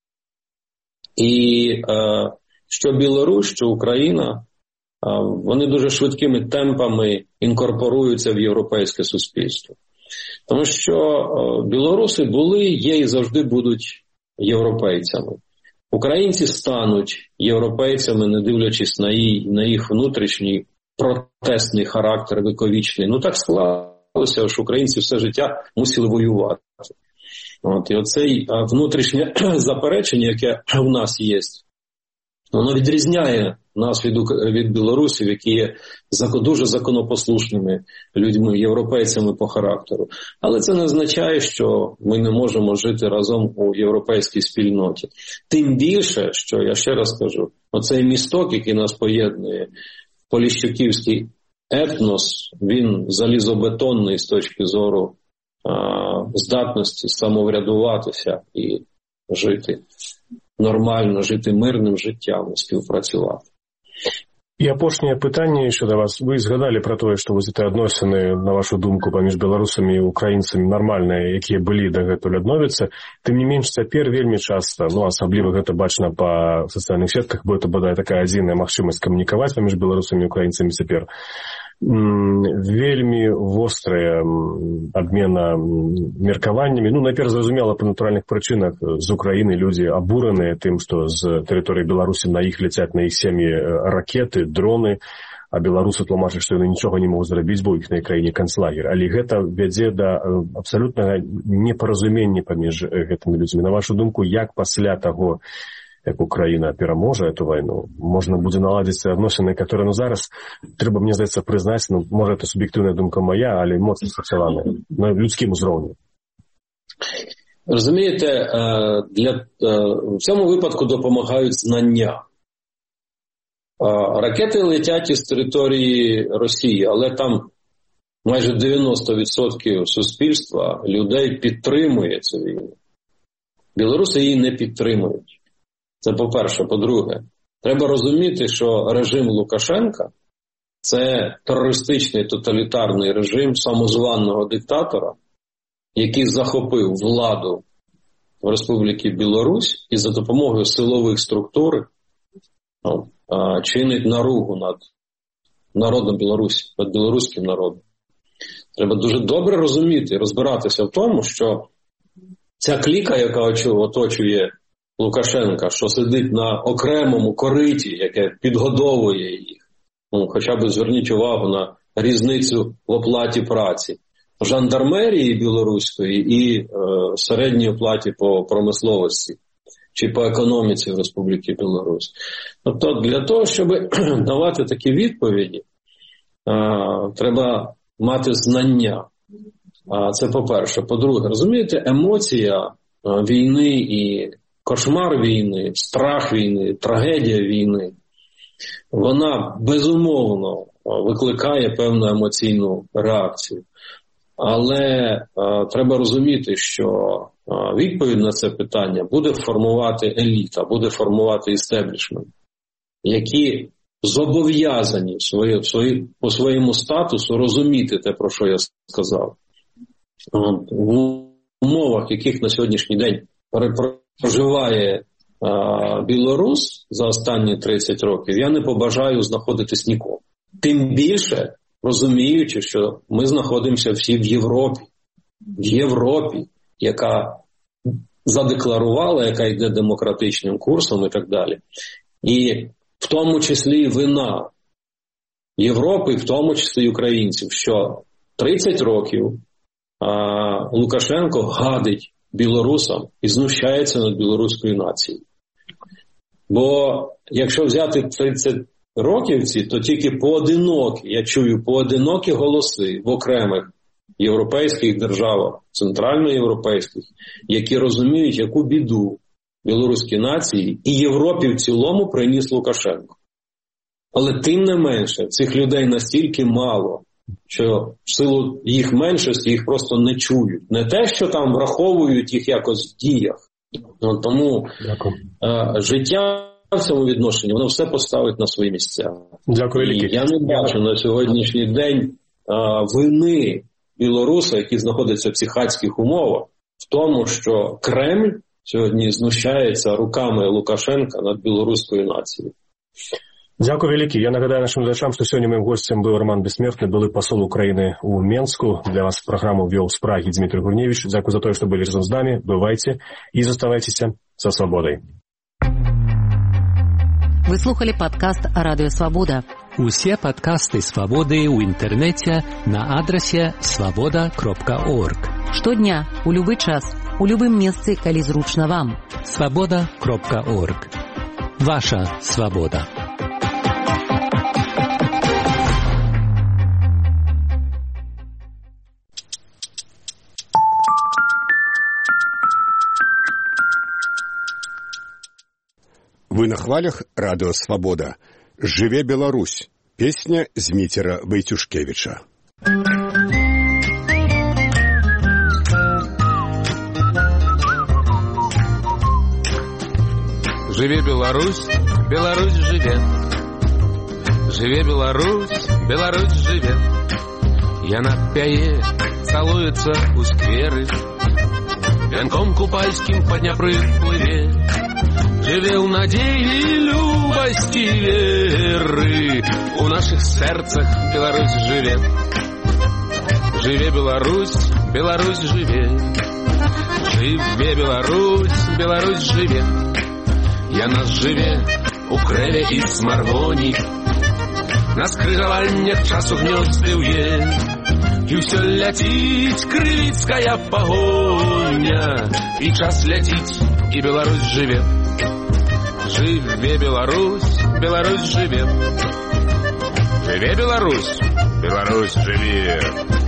І що Білорусь, що Україна, вони дуже швидкими темпами інкорпоруються в європейське суспільство. Тому що білоруси були, є і завжди будуть європейцями. Українці стануть європейцями, не дивлячись на їх внутрішній протестний характер віковічний. Ну так склалося, що українці все життя мусили воювати. І оцей внутрішнє заперечення, яке в нас є, воно відрізняє нас від білорусів, які є дуже законопослушними людьми, європейцями по характеру. Але це не означає, що ми не можемо жити разом у європейській спільноті. Тим більше, що, я ще раз кажу, оцей місток, який нас поєднує, поліщуківський етнос, він залізобетонний з точки зору здатності самоврядуватися і жити нормально, жити мирним життям і співпрацювати. І апошняе пытанне еще до вас. Вы згадали про тое, што вось гэтыя адносіны, на вашу думку, паміж беларусамі і украінцамі нармальныя, якія былі дагэтуль адновяцца. Тым не менш, цяпер вельмі часта, асабліва гэта бачна па сацыяльных сетках, бо это бадай такая адзіная магчымасць камунікаваць паміж беларусамі і украінцамі цяпер. Вельмі вострая абмена меркаваннямі. Найперш, зразумела, па натуральных прычынах з Украіны людзі абураныя тым, што з тэрыторыі Беларусі на іх ляцяць, на іх сем'і ракеты, дроны, а беларусы тлумачаць, што яны нічога не могуць зрабіць, бо ў іхняй краіне канцлагер. Але гэта вядзе да абсалютнага непаразумення паміж гэтымі людзьмі. На вашу думку, як пасля таго, як Україна пераможа эту вайну, можна будзе наладзіць адносіны, которые, зараз, трэба, мне здаецца, прызнаць, можа, это суб'ектыўная думка моя, але моцна сфіксаваная на людскім узроўні. Розумієте, в цьому випадку допомагають знання. Ракети летять із території Росії, але там майже 90% суспільства, людей підтримує цю війну. Білоруси її не підтримують. Це по-перше. По-друге, треба розуміти, що режим Лукашенка – це терористичний тоталітарний режим самозваного диктатора, який захопив владу в Республіці Білорусь і за допомогою силових структур чинить наругу над народом Білорусі, над білоруським народом. Треба дуже добре розуміти і розбиратися в тому, що ця кліка, яка оточує Лукашенка, що сидить на окремому кориті, яке підгодовує їх. Хоча б зверніть увагу на різницю в оплаті праці жандармерії білоруської і середньої оплаті по промисловості чи по економіці в Республіці Білорусь. Тобто для того, щоб давати такі відповіді, треба мати знання. Це по-перше. По-друге, розумієте, емоція війни і кошмар війни, страх війни, трагедія війни, вона безумовно викликає певну емоційну реакцію. Але треба розуміти, що відповідь на це питання буде формувати еліта, буде формувати істеблішмент, які зобов'язані по своєму статусу розуміти те, про що я сказав. В умовах, яких на сьогоднішній день проживає білорус за останні 30 років, я не побажаю знаходитись нікому. Тим більше, розуміючи, що ми знаходимося всі в Європі, яка задекларувала, яка йде демократичним курсом і так далі. І в тому числі вина Європи, в тому числі і українців, що 30 років Лукашенко гадить білорусам і знущається над білоруською нацією. Бо якщо взяти 30 роківці, то тільки я чую поодинокі голоси в окремих європейських державах, центральноєвропейських, які розуміють, яку біду білоруській нації і Європі в цілому приніс Лукашенко. Але тим не менше, цих людей настільки мало, що в силу їх меншості їх просто не чують. Не те, що там враховують їх якось в діях. Тому життя в цьому відношенні, воно все поставить на свої місця. Дякую, і я не бачу на сьогоднішній день вини білоруса, які знаходяться в психатських умовах, в тому, що Кремль сьогодні знущається руками Лукашенка над білоруською нацією. Дякую великий. Я нагадаю нашим глядачам, что сегодня моим гостем был Роман Бессмертный, былый посол Украины у Менску. Для вас программу вел с Праги Дмитрий Гурневич. Дякую за то, что были разом с нами. Бывайте и заставайтесь со свободой. Ви слухали подкаст Радіо Свобода. Усе подкасты «Свободы» у интернете на адресе svoboda.org. Штодня, у любы час, у любым месцы, калі зручна вам. svoboda.org. Ваша свобода. Вы на хвалях радио «Свобода». «Живе Беларусь» – песня Змитера Войтюшкевича. Живе Беларусь, Беларусь живе. Живе Беларусь, Беларусь живе. Яна пяе, целуется у скверы, вянком купальским по Дняпры плыве. Живе у надеи, любости, веры, у наших сердцах Беларусь живе. Живе Беларусь, Беларусь живе. Живе Беларусь, Беларусь живе. Яна живе у крэве і смаргоні, на скрыжаваннях часу гнёзды ўе. І ўсё ляціць крывіцкая пагоня, і час ляціць, і Беларусь живе. Живе Беларусь, Беларусь живе. Живе Беларусь, Беларусь живе.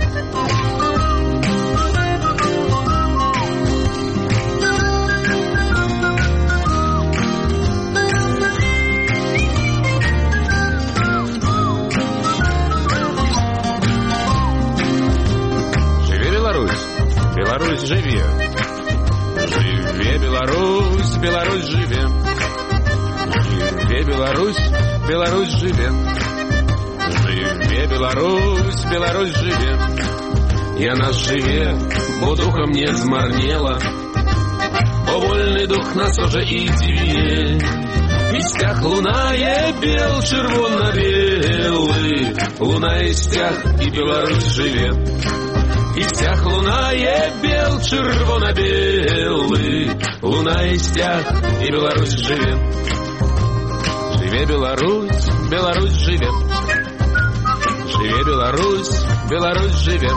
Беларусь живе. Живе Беларусь, Беларусь живе. Живе Беларусь, Беларусь живе. Живе Беларусь, Беларусь живе. Яна живе, бо духом не змарнела, бо вольный дух нас уже и диве. И стяг лунае бел, червоно-белый, лунае стяг, и Беларусь живе. И стяг лунае бел, червоно-белый, лунае стяг, и Беларусь живе. Живе Беларусь, Беларусь живе. Живе Беларусь, Беларусь живе.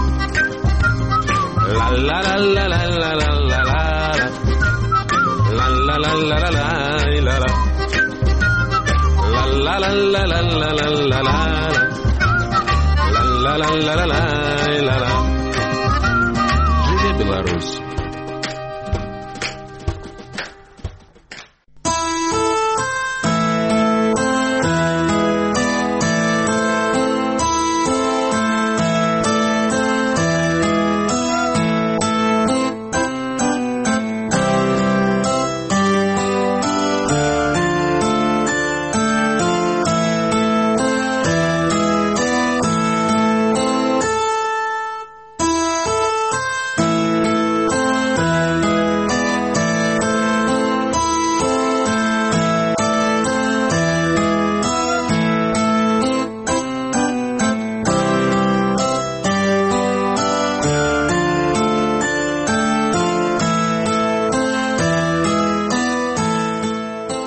Ла-ла-ла-ла-ла-ла-ла-ла-ла. Ла-ла-ла-ла-ла-ла-ла-ла. Ла-ла-ла-ла-ла-ла-ла-ла. Ла-ла-ла-ла-ла-ла.